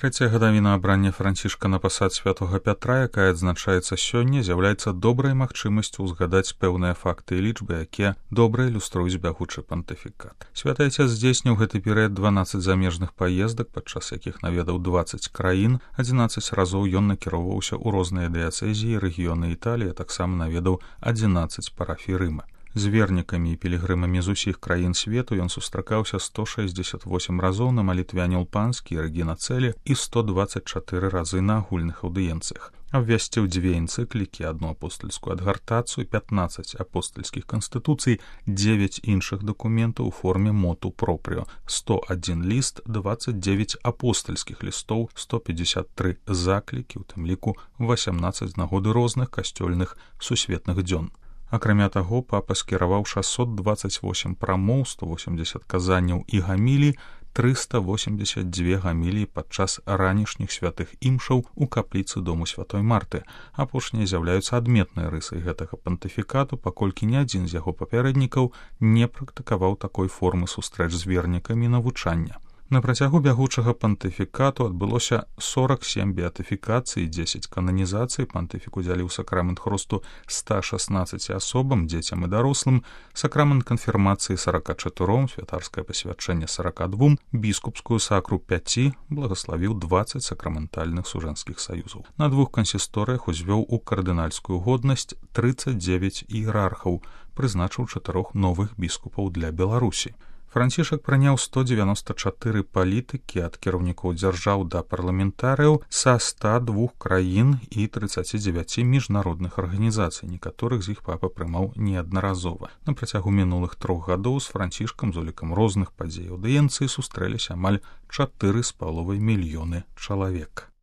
Трэцяя гадавіна абрання Францішка на пасад святога Пятра, якая адзначаецца сёння, з'яўляецца добрай магчымасцю ўзгадаць пэўныя факты і лічбы, якія добра ілюструюць бягучы пантыфікат. Святы Ацец здзейсніў гэты перыяд 12 замежных паездак, падчас якіх наведаў 20 краін, 11 разоў ён накіроўваўся ў розныя дыяцэзіі, рэгіёны Італіі, таксама наведаў 11 парафій Рыма. З вернікамі і пілігрымамі з усіх краін свету ён сустракаўся 168 разоў на малітве Анёл-Панскі і Рэгіна Цэлі і 124 разы на агульных аўдыенцыях. Абвясціў 2 энцыклікі, 1 апостальскую адгартацыю, 15 апостальскіх канстытуцый, 9 іншых дакументаў у форме моту пропріо, 101 ліст, 29 апостальскіх лістоў, 153 заклікі, у тым ліку 18 нагоды розных касцёльных сусветных дзён. Акрамя таго, папа скіраваў 628 прамоў, 180 казанняў і гамілій, 382 гаміліі падчас ранішніх святых імшаў у капліцы дому святой Марты. Апошнія з'яўляюцца адметнай рысай гэтага пантыфікату, паколькі ні адзін з яго папярэднікаў не практыкаваў такой формы сустрэч з вернікамі навучання. На працягу бягучага пантыфікату адбылося 47 беатыфікацый і 10 кананізацый. Пантыфік удзяліў сакрамент хрусту 116 асобам, дзецям і дарослым, сакрамент канфірмацыі 44, святарскае пасвячэнне 42, біскупскую сакру 5, благаславіў 20 сакраментальных сужэнскіх саюзаў. На 2 кансісторыях узвёў у кардынальскую годнасць 39 іерархаў, прызначыў 4 новых біскупаў для Беларусі. Францішак прыняў 194 палітыкі ад кіраўнікоў дзяржаў да парламентарыяў са 102 краін і 39 міжнародных арганізацый, некаторых з іх папа прымаў неаднаразова. На працягу мінулых 3 гадоў з Францішкам з улікам розных падзей аўдыенцыі сустрэліся амаль 4,5 мільёны чалавек.